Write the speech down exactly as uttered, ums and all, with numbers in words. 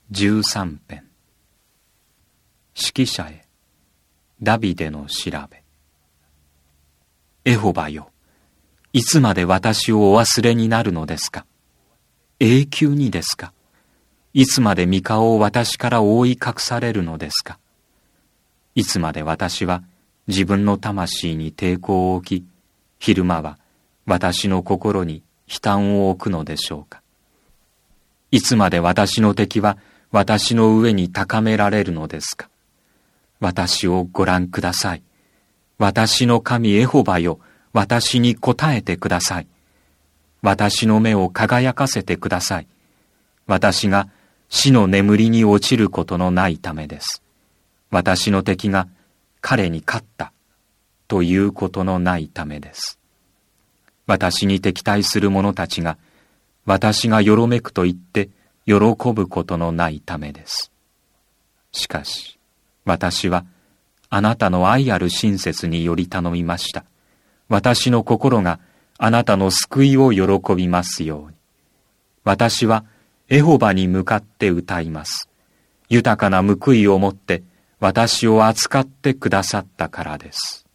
十三編。指揮者へ、ダビデの調べ。エホバよ、いつまで私をお忘れになるのですか。永久にですか。いつまで御顔を私から覆い隠されるのですか。いつまで私は自分の魂に抵抗を置き、昼間は私の心に悲嘆を置くのでしょうか。いつまで私の敵は私の上に高められるのですか。私をご覧ください。私の神エホバよ、私に答えてください。私の目を輝かせてください。私が死の眠りに落ちることのないためです。私の敵が彼に勝ったということのないためです。私に敵対する者たちが私がよろめくと言って喜ぶことのないためです。しかし私はあなたの愛ある親切により頼みました。私の心があなたの救いを喜びますように。私はエホバに向かって歌います。豊かな報いをもって私を扱ってくださったからです。